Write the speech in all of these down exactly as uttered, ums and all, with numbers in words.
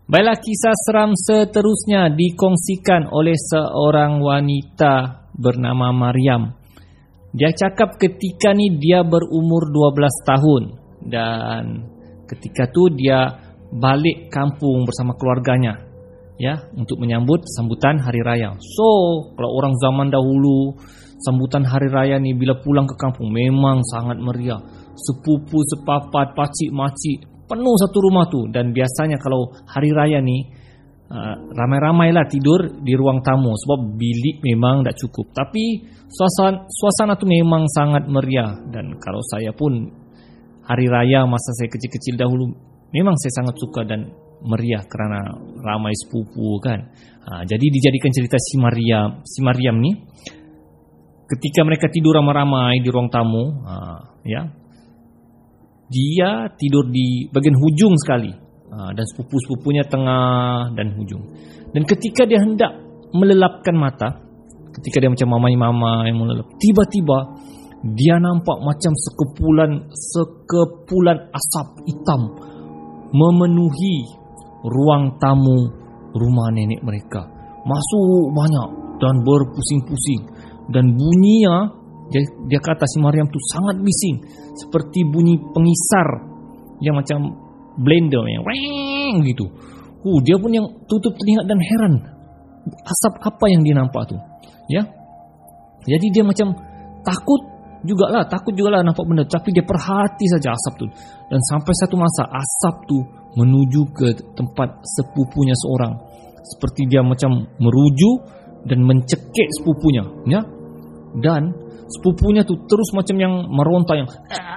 Baiklah, kisah seram seterusnya dikongsikan oleh seorang wanita bernama Maryam. Dia cakap ketika ni dia berumur dua belas tahun dan ketika tu dia balik kampung bersama keluarganya, ya, untuk menyambut sambutan hari raya. So, kalau orang zaman dahulu, sambutan hari raya ni bila pulang ke kampung memang sangat meriah. Sepupu, sepapat, pacik, macik, penuh satu rumah tu. Dan biasanya kalau hari raya ni uh, ramai-ramailah tidur di ruang tamu sebab bilik memang tak cukup. Tapi suasana, suasana tu memang sangat meriah. Dan kalau saya pun hari raya masa saya kecil-kecil dahulu memang saya sangat suka dan meriah kerana ramai sepupu kan. Ha, jadi dijadikan cerita si Maryam, si Maryam ni ketika mereka tidur ramai-ramai di ruang tamu, ha, ya, dia tidur di bagian hujung sekali, ha, dan sepupu-sepupunya tengah dan hujung. Dan ketika dia hendak melelapkan mata, ketika dia macam mamai-mamai melelap, tiba-tiba dia nampak macam sekepulan sekepulan asap hitam memenuhi ruang tamu rumah nenek mereka. Masuk banyak dan berpusing-pusing. Dan bunyinya, dia, dia kata si Maryam tu sangat bising, seperti bunyi pengisar yang macam blender yang weng gitu. Uh, dia pun yang tutup telinga dan heran. Asap apa yang dia nampak tu? Ya. Jadi dia macam takut jugalah, takut jugalah nampak benda, tapi dia perhati saja asap tu. Dan sampai satu masa asap tu menuju ke tempat sepupunya seorang. Seperti dia macam meruju dan mencekik sepupunya, ya. Dan sepupunya tu terus macam yang meronta, yang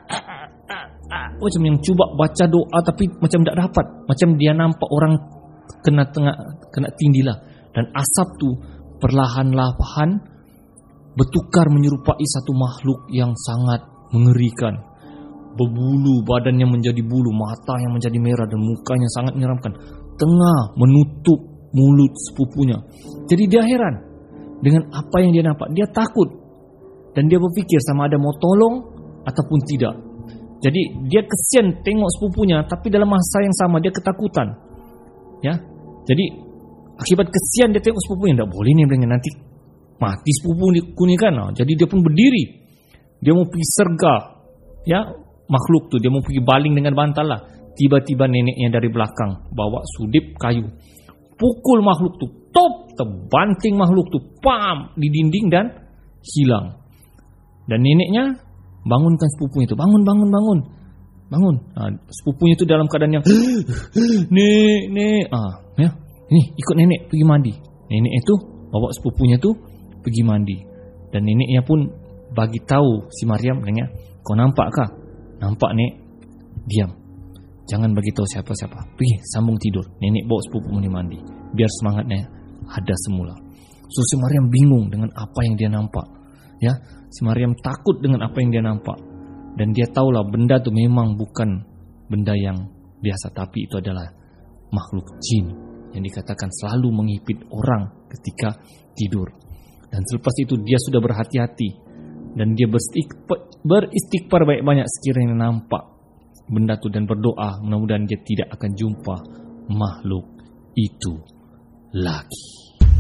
macam yang cuba baca doa tapi macam tak dapat. Macam dia nampak orang kena tengah kena tindilah. Dan asap tu perlahan-lahan bertukar menyerupai satu makhluk yang sangat mengerikan. Berbulu, badannya menjadi bulu, mata yang menjadi merah dan mukanya sangat menyeramkan. Tengah menutup mulut sepupunya. Jadi dia heran dengan apa yang dia nampak. Dia takut dan dia berfikir sama ada mau tolong ataupun tidak. Jadi dia kesian tengok sepupunya, tapi dalam masa yang sama dia ketakutan. Ya. Jadi akibat kesian dia tengok sepupunya, tak boleh ni dengan nanti mati sepupu ni kan. Jadi dia pun berdiri. Dia mau pergi serga, ya, makhluk tu. Dia mau pergi baling dengan bantal lah. Tiba-tiba neneknya dari belakang bawa sudip kayu, pukul makhluk tu, top, terbanting makhluk tu, pam, di dinding dan hilang. Dan neneknya bangunkan sepupunya tu. Bangun, bangun, bangun, bangun. Ha, sepupunya tu dalam keadaan yang nek, nek, ah, ya, ni ikut nenek pergi mandi. Nenek itu bawa sepupunya tu pergi mandi. Dan neneknya pun bagi tahu si Maryam, katanya, kau nampak kah? Nampak nek? Diam. Jangan bagi tahu siapa-siapa. Pergi sambung tidur. Nenek bawa sepupu ni mandi biar semangatnya ada semula. So si Maryam bingung dengan apa yang dia nampak. Ya, si Maryam takut dengan apa yang dia nampak. Dan dia tahulah benda tu memang bukan benda yang biasa, tapi itu adalah makhluk jin yang dikatakan selalu menghipit orang ketika tidur. Dan selepas itu dia sudah berhati-hati dan dia beristighfar, beristighfar banyak-banyak sekiranya nampak benda tu, dan berdoa mudah-mudahan dia tidak akan jumpa makhluk itu lagi.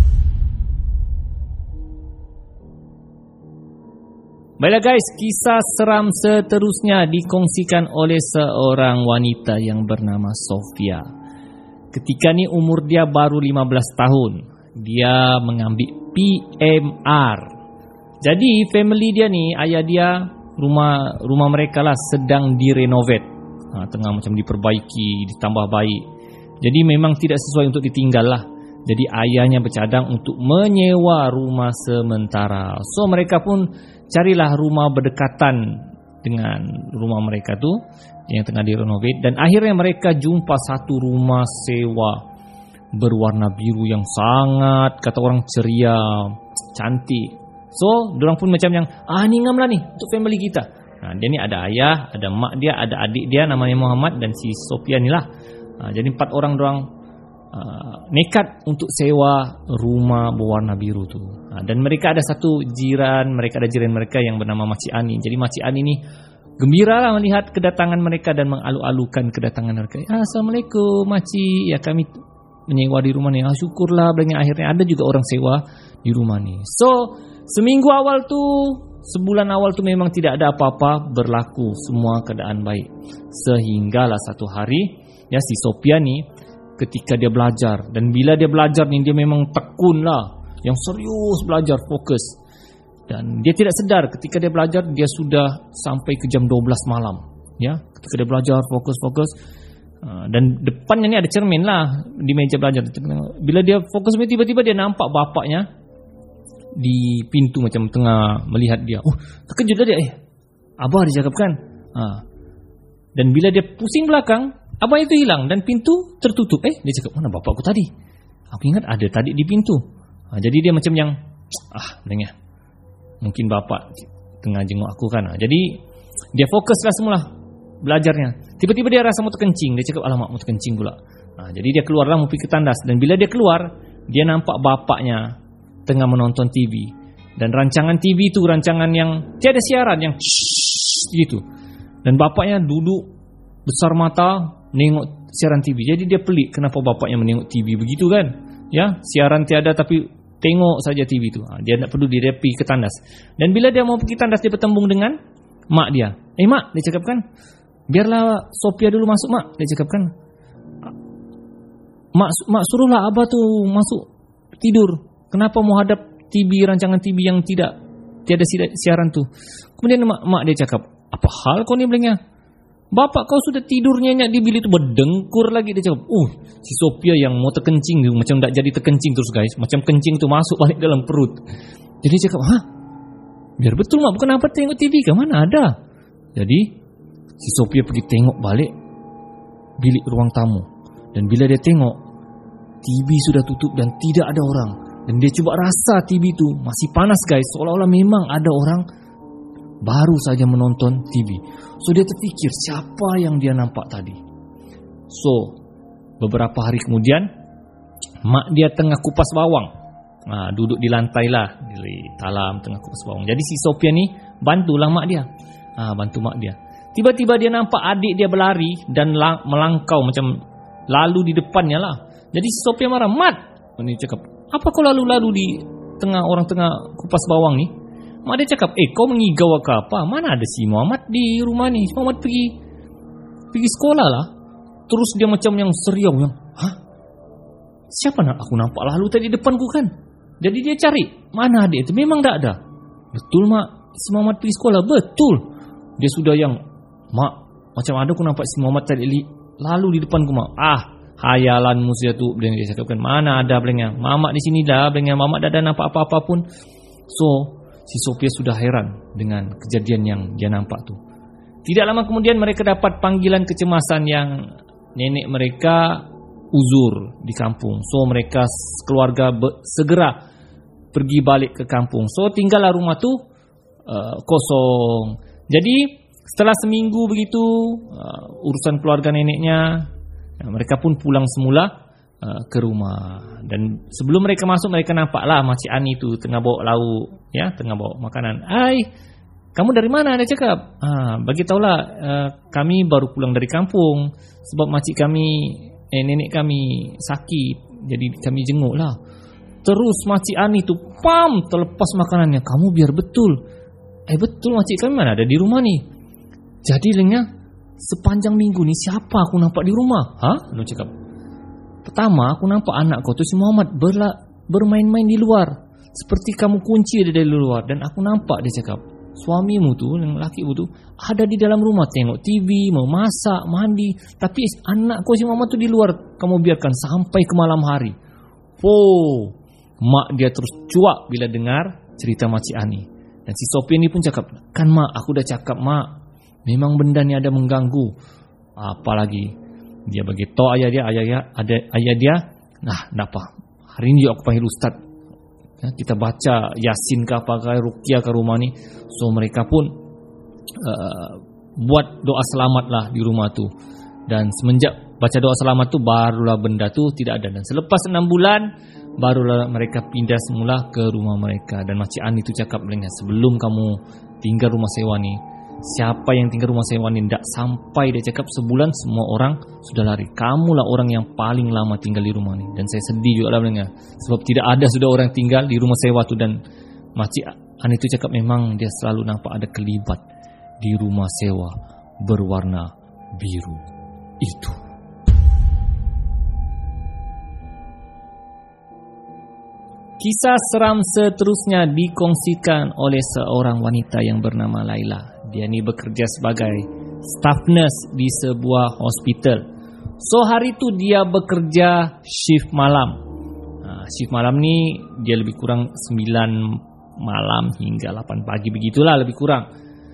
Baiklah guys, kisah seram seterusnya dikongsikan oleh seorang wanita yang bernama Sofia. Ketika ni umur dia baru lima belas tahun. Dia mengambil P M R. Jadi family dia ni, ayah dia, rumah rumah mereka lah sedang direnovate, ha, tengah macam diperbaiki, ditambah baik. Jadi memang tidak sesuai untuk ditinggal lah. Jadi ayahnya bercadang untuk menyewa rumah sementara. So mereka pun carilah rumah berdekatan dengan rumah mereka tu yang tengah direnovate. Dan akhirnya mereka jumpa satu rumah sewa berwarna biru yang sangat, kata orang, ceria, cantik. So diorang pun macam yang, ah ni ngam lah ni untuk family kita. Nah, dia ni ada ayah, ada mak dia, ada adik dia namanya Muhammad, dan si Sophia ni lah. Nah, jadi empat orang diorang uh, nekat untuk sewa rumah berwarna biru tu. Nah, dan mereka ada satu jiran, mereka ada jiran mereka yang bernama Makcik Ani. Jadi Makcik Ani ni gembira lah melihat kedatangan mereka dan mengalu-alukan kedatangan mereka. Assalamualaikum Makcik, ya kami menyewa di rumah ni. Ah, syukurlah belanya akhirnya ada juga orang sewa di rumah ni. So seminggu awal tu, sebulan awal tu memang tidak ada apa-apa berlaku, semua keadaan baik. Sehinggalah satu hari, ya si Sophia ni ketika dia belajar, dan bila dia belajar ni dia memang tekun lah, yang serius belajar, fokus. Dan dia tidak sedar ketika dia belajar dia sudah sampai ke jam dua belas malam. Ya, ketika dia belajar fokus-fokus, dan depannya ni ada cermin lah di meja belajar. Bila dia fokus, tiba-tiba dia nampak bapaknya di pintu macam tengah melihat dia. Oh, terkejut lah dia. Eh, abah dia cakap kan. Ha. Dan bila dia pusing belakang, abah itu hilang dan pintu tertutup. Eh, dia cakap, mana bapakku tadi? Aku ingat ada tadi di pintu. Ha, jadi dia macam yang, ah, dengar. Mungkin bapak tengah jenguk aku kan. Ha, jadi dia fokuslah semula belajarnya. Tiba-tiba dia rasa mau terkencing. Dia cakap, alamak, mau terkencing pula. Ha, jadi dia keluarlah mau pergi ke tandas. Dan bila dia keluar, dia nampak bapaknya tengah menonton T V. Dan rancangan T V itu rancangan yang tiada siaran, yang gitu. Dan bapaknya duduk besar mata menengok siaran T V. Jadi dia pelik kenapa bapaknya menengok T V begitu kan. Ya, siaran tiada tapi tengok saja T V itu. Ha, dia tak peduli, dia pergi ke tandas. Dan bila dia mau pergi tandas, dia bertembung dengan mak dia. Eh mak, dia cakap kan, biarlah Sophia dulu masuk mak. Dia cakap kan, mak, mak suruhlah abah tu masuk tidur. Kenapa mau hadap T V, rancangan T V yang tidak tiada siaran tu? Kemudian mak, mak dia cakap, apa hal kau ni belengnya? Bapak kau sudah tidur nyenyak di bilik tu, berdengkur lagi. Dia cakap, uh, si Sophia yang mau terkencing tu, macam tak jadi terkencing terus guys. Macam kencing tu masuk balik dalam perut. Jadi dia cakap, hah? Biar betul mak, bukan apa tengok T V ke? Mana ada? Jadi si Sophia pergi tengok balik bilik ruang tamu. Dan bila dia tengok, T V sudah tutup dan tidak ada orang. Dan dia cuba rasa T V tu masih panas guys, seolah-olah memang ada orang baru saja menonton T V. So dia terfikir, siapa yang dia nampak tadi? So beberapa hari kemudian, mak dia tengah kupas bawang. Nah, duduk di lantai lah, di talam tengah kupas bawang. Jadi si Sophia ni bantulah mak dia. Ah, bantu mak dia. Tiba-tiba dia nampak adik dia berlari dan lang- melangkau macam lalu di depannya lah. Jadi si Sophia marah, mat. Dia cakap, apa kau lalu-lalu di tengah orang tengah kupas bawang ni? Mak dia cakap, eh kau mengigau ke apa? Mana ada si Muhammad di rumah ni? Si Muhammad pergi pergi sekolah lah. Terus dia macam yang seriau, yang, hah? Siapa nak aku nampak lalu tadi depanku kan? Jadi dia cari, mana adik itu? Memang tak ada. Betul mak, si Muhammad pergi sekolah. Betul. Dia sudah yang, mak, macam ada aku nampak si Muhammad tadi lalu di depanku mak. Ah, hayalanmu saja tu. Dia cakapkan, mana ada belengnya? Mamak di sini dah, belengnya mamak dah ada nampak apa-apa pun. So si Sophia sudah heran dengan kejadian yang dia nampak tu. Tidak lama kemudian mereka dapat panggilan kecemasan yang nenek mereka uzur di kampung. So mereka keluarga be- segera pergi balik ke kampung. So tinggallah rumah tu uh, kosong. Jadi setelah seminggu begitu uh, urusan keluarga neneknya, uh, mereka pun pulang semula uh, ke rumah. Dan sebelum mereka masuk, mereka nampaklah Makcik Ani tu tengah bawa lauk, ya, tengah bawa makanan. Ai, kamu dari mana? Dia cakap. Ah, bagi tahulah, uh, kami baru pulang dari kampung sebab makcik kami, eh nenek kami sakit, jadi kami jenguk lah. Terus Makcik Ani tu, pam, terlepas makanannya. Kamu biar betul. Eh betul, makcik kami mana ada di rumah ni. Jadi lengnya sepanjang minggu ni siapa aku nampak di rumah? Hah? Dia cakap. Pertama, aku nampak anak kau tu si Muhammad berla- bermain-main di luar. Seperti kamu kunci dia dari luar. Dan aku nampak, dia cakap, suamimu tu, yang lelaki tu, ada di dalam rumah tengok T V, memasak, mandi. Tapi anak kau si Muhammad tu di luar, kamu biarkan sampai ke malam hari. Oh, mak dia terus cuak bila dengar cerita Makcik Ani. Dan si Sophia ni pun cakap, kan mak, aku dah cakap mak, memang benda ni ada mengganggu. Apalagi dia bagi tahu ayah dia, ayah dia, ada ayah dia. Nah, tak apa. Hari ini aku panggil ustaz. Ya, kita baca Yasin ke apa ke, Ruqyah ke rumah ni. So mereka pun uh, buat doa selamat lah di rumah tu. Dan semenjak baca doa selamat tu, barulah benda tu tidak ada. Dan selepas enam bulan, barulah mereka pindah semula ke rumah mereka. Dan Makcik Ani tu cakap, sebelum kamu tinggal rumah sewa ni, siapa yang tinggal rumah sewa ini? Tidak sampai dia cakap sebulan semua orang sudah lari. Kamulah orang yang paling lama tinggal di rumah ini. Dan saya sedih juga lah mendengar, sebab tidak ada sudah orang tinggal di rumah sewa tu. Dan Makcik An itu cakap memang dia selalu nampak ada kelibat di rumah sewa berwarna biru itu. Kisah seram seterusnya dikongsikan oleh seorang wanita yang bernama Laila. Dia ni bekerja sebagai staff nurse di sebuah hospital. So hari tu dia bekerja shift malam. Ha, shift malam ni dia lebih kurang sembilan malam hingga lapan pagi, begitulah lebih kurang.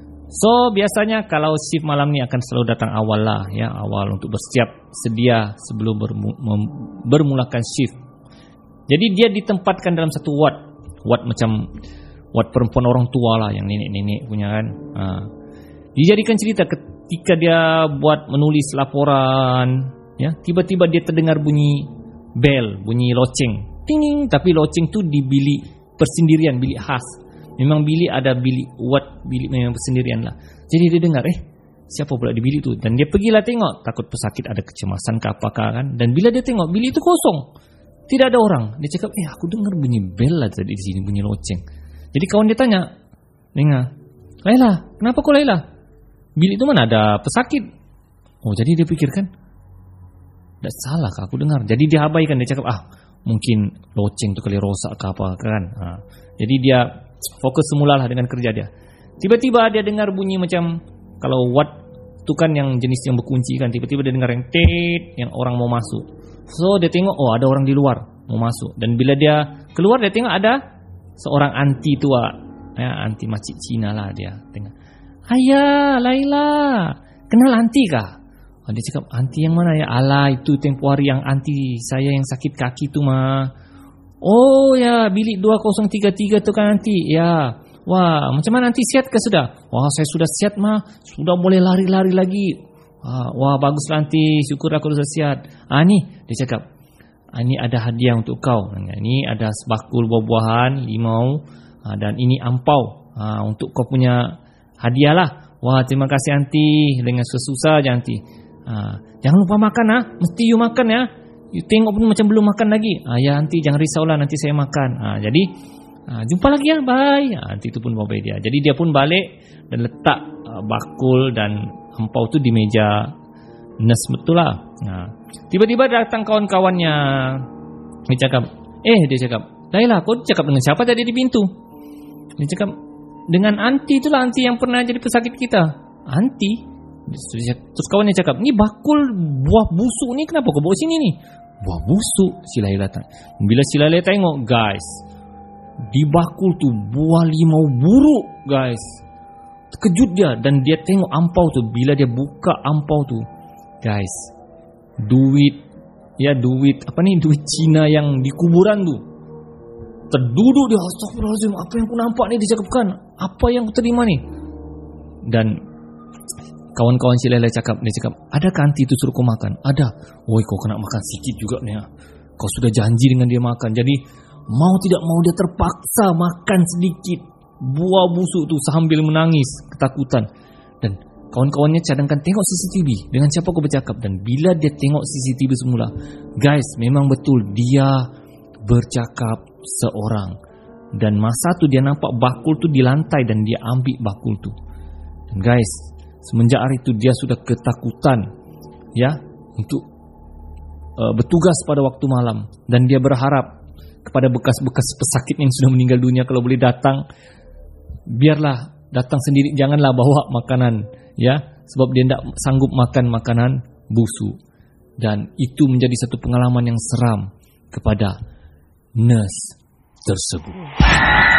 So biasanya kalau shift malam ni akan selalu datang awal lah, ya, awal untuk bersiap sedia sebelum bermu, mem, bermulakan shift. Jadi dia ditempatkan dalam satu ward, ward macam ward perempuan orang tua lah, yang nenek-nenek punya kan. Ha. Dijadikan cerita ketika dia buat menulis laporan, ya, tiba-tiba dia terdengar bunyi bel, bunyi loceng, ting, tapi loceng tu di bilik persendirian, bilik khas. Memang bilik ada bilik ward, bilik memang persendirian lah. Jadi dia dengar, eh siapa pula di bilik tu? Dan dia pergilah tengok, takut pesakit ada kecemasan ke apakah kan. Dan bila dia tengok bilik itu kosong, tidak ada orang. Dia cakap, eh aku dengar bunyi bel lah tadi di sini, bunyi loceng. Jadi kawan dia tanya, dengar, Laila, kenapa kau Laila? Bilik itu mana ada pesakit? Oh, jadi dia pikirkan, tidak salah kah aku dengar. Jadi dia abaikan, dia cakap, ah mungkin loceng tu kali rosak ke apa kan. Ha. Jadi dia fokus semula lah dengan kerja dia. Tiba-tiba dia dengar bunyi macam, kalau ward tu kan yang jenis yang berkunci kan, tiba-tiba dia dengar yang tet, yang orang mau masuk. So dia tengok, oh ada orang di luar mau masuk. Dan bila dia keluar, dia tengok ada seorang anti tua, ya, anti makcik Cina lah dia tengok. Ayah, Laila, kenal anti kah? Oh, dia cakap, anti yang mana ya? Alah, itu tempoh hari yang anti saya yang sakit kaki tu mah. Oh ya, bilik dua kosong tiga tiga tu kan anti. Ya. Wah, macam mana anti, sihat ke sudah? Wah, saya sudah sihat mah, sudah boleh lari-lari lagi. Wah, wah baguslah anti, syukur aku sudah sihat. Ah ni, dia cakap, ah, ini ada hadiah untuk kau. Ini ada sebakul buah-buahan, limau, ah, dan ini ampau, ah, untuk kau punya hadiah lah. Wah, terima kasih anti, dengan susah-susah je anti. Ah, jangan lupa makan ah, mesti you makan ya. You tengok pun macam belum makan lagi. Ah, ya anti, jangan risaulah, nanti saya makan. Ah, jadi ah, jumpa lagi ya, bye. Ah, anti itu pun bawa dia. Jadi dia pun balik dan letak ah, bakul dan ampau tu di meja nurse betul lah. Nah, tiba-tiba datang kawan-kawannya. Dia cakap, eh dia cakap, Laila, kau cakap dengan siapa tadi di pintu? Dia cakap, dengan anti itulah, anti yang pernah jadi pesakit kita. Anti? Terus kawannya cakap, ni bakul buah busuk ni kenapa kau bawa sini ni? Buah busuk? Si Laila tanya. Bila si Laila tengok, guys, di bakul tu buah limau buruk, guys. Terkejut dia dan dia tengok ampau tu. Bila dia buka ampau tu, guys, duit, ya duit apa ni, duit Cina yang di kuburan tu. Terduduk dia, astagfirullahaladzim, apa yang aku nampak ni? Dia cakapkan, apa yang aku terima ni? Dan kawan-kawan si Laila cakap, dia cakap, adakah anti itu suruh kau makan? Ada. Woi, kau kena makan sikit juga ni. Kau sudah janji dengan dia makan. Jadi mau tidak mau dia terpaksa makan sedikit buah busuk tu sambil menangis ketakutan. Dan kawan-kawannya cadangkan, tengok C C T V, dengan siapa kau bercakap. Dan bila dia tengok C C T V semula, guys, memang betul dia bercakap seorang. Dan masa tu dia nampak bakul tu di lantai dan dia ambil bakul tu. Dan guys, semenjak hari itu dia sudah ketakutan, ya, untuk uh, bertugas pada waktu malam. Dan dia berharap kepada bekas-bekas pesakit yang sudah meninggal dunia, kalau boleh datang, biarlah datang sendiri, janganlah bawa makanan, ya, sebab dia tidak sanggup makan makanan busuk. Dan itu menjadi satu pengalaman yang seram kepada nurse tersebut.